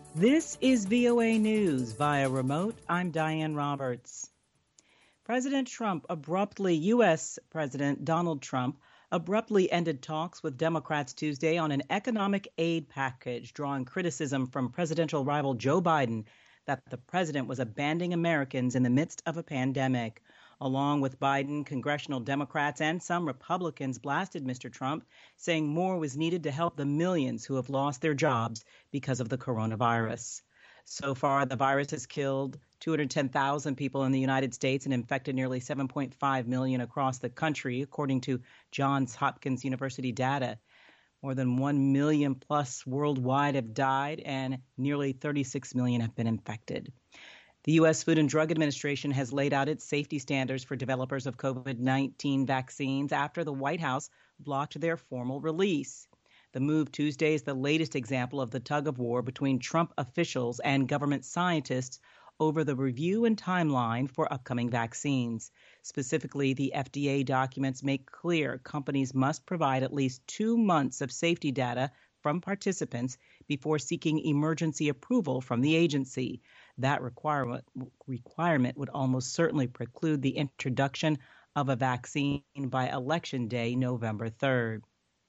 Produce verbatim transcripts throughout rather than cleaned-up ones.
This is V O A News via remote. I'm Diane Roberts. President Trump abruptly, U S. President Donald Trump abruptly ended talks with Democrats Tuesday on an economic aid package, drawing criticism from presidential rival Joe Biden that the president was abandoning Americans in the midst of a pandemic. Along with Biden, congressional Democrats and some Republicans blasted Mister Trump, saying more was needed to help the millions who have lost their jobs because of the coronavirus. So far, the virus has killed two hundred ten thousand people in the United States and infected nearly seven point five million across the country, according to Johns Hopkins University data. More than one million plus worldwide have died and nearly thirty-six million have been infected. The U S. Food and Drug Administration has laid out its safety standards for developers of COVID nineteen vaccines after the White House blocked their formal release. The move Tuesday is the latest example of the tug-of-war between Trump officials and government scientists over the review and timeline for upcoming vaccines. Specifically, the F D A documents make clear companies must provide at least two months of safety data from participants before seeking emergency approval from the agency. That requirement, requirement would almost certainly preclude the introduction of a vaccine by Election Day, November third.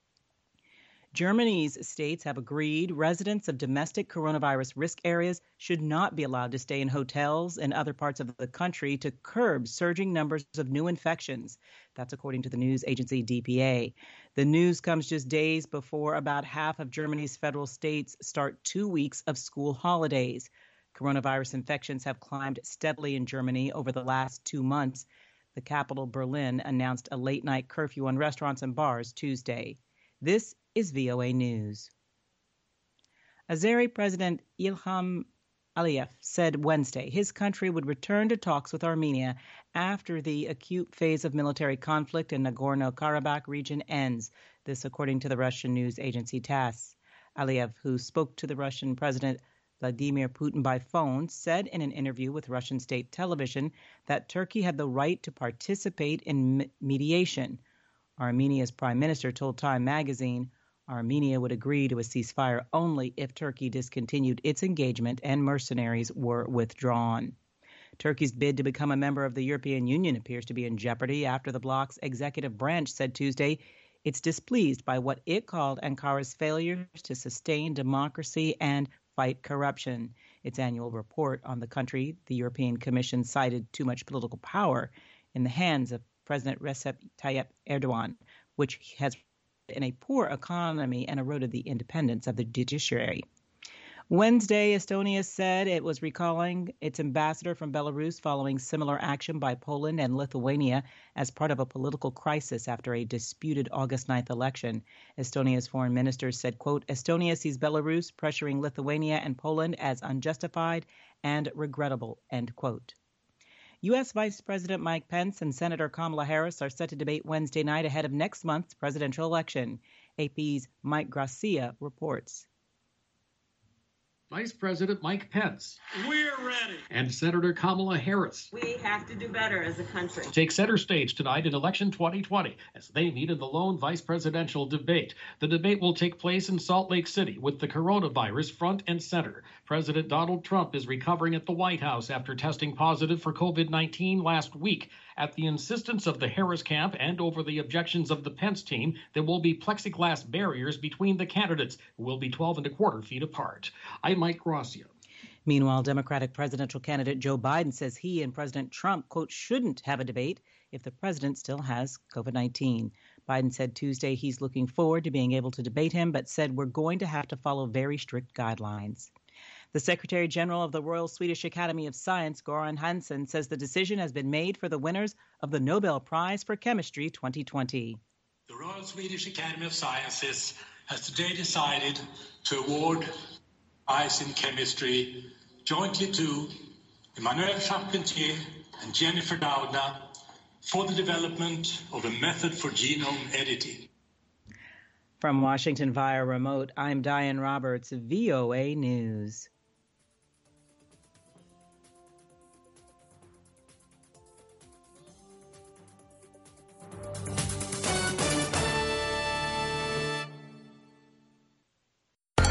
Germany's states have agreed residents of domestic coronavirus risk areas should not be allowed to stay in hotels in other parts of the country to curb surging numbers of new infections. That's according to the news agency D P A. The news comes just days before about half of Germany's federal states start two weeks of school holidays. Coronavirus infections have climbed steadily in Germany over the last two months. The capital, Berlin, announced a late-night curfew on restaurants and bars Tuesday. This is V O A News. Azeri President Ilham Aliyev said Wednesday his country would return to talks with Armenia after the acute phase of military conflict in Nagorno-Karabakh region ends. This according to the Russian news agency TASS. Aliyev, who spoke to the Russian President Vladimir Putin by phone, said in an interview with Russian state television that Turkey had the right to participate in mediation. Armenia's prime minister told Time magazine Armenia would agree to a ceasefire only if Turkey discontinued its engagement and mercenaries were withdrawn. Turkey's bid to become a member of the European Union appears to be in jeopardy after the bloc's executive branch said Tuesday it's displeased by what it called Ankara's failures to sustain democracy and fight corruption. Its annual report on the country, the European Commission cited too much political power in the hands of President Recep Tayyip Erdogan, which has in a poor economy and eroded the independence of the judiciary. Wednesday, Estonia said it was recalling its ambassador from Belarus following similar action by Poland and Lithuania as part of a political crisis after a disputed August ninth election. Estonia's foreign minister said, quote, Estonia sees Belarus pressuring Lithuania and Poland as unjustified and regrettable, end quote. U S. Vice President Mike Pence and Senator Kamala Harris are set to debate Wednesday night ahead of next month's presidential election. A P's Mike Gracia reports. Vice President Mike Pence. We're ready. And Senator Kamala Harris. We have to do better as a country. Take center stage tonight in election twenty twenty as they meet in the lone vice presidential debate. The debate will take place in Salt Lake City with the coronavirus front and center. President Donald Trump is recovering at the White House after testing positive for COVID nineteen last week. At the insistence of the Harris camp and over the objections of the Pence team, there will be plexiglass barriers between the candidates, who will be twelve and a quarter feet apart. I'm Mike Gracia. Meanwhile, Democratic presidential candidate Joe Biden says he and President Trump, quote, shouldn't have a debate if the president still has COVID nineteen. Biden said Tuesday he's looking forward to being able to debate him, but said we're going to have to follow very strict guidelines. The Secretary General of the Royal Swedish Academy of Science, Goran Hansson, says the decision has been made for the winners of the Nobel Prize for Chemistry twenty twenty. The Royal Swedish Academy of Sciences has today decided to award prize in chemistry jointly to Emmanuel Charpentier and Jennifer Doudna for the development of a method for genome editing. From Washington via remote, I'm Diane Roberts, V O A News.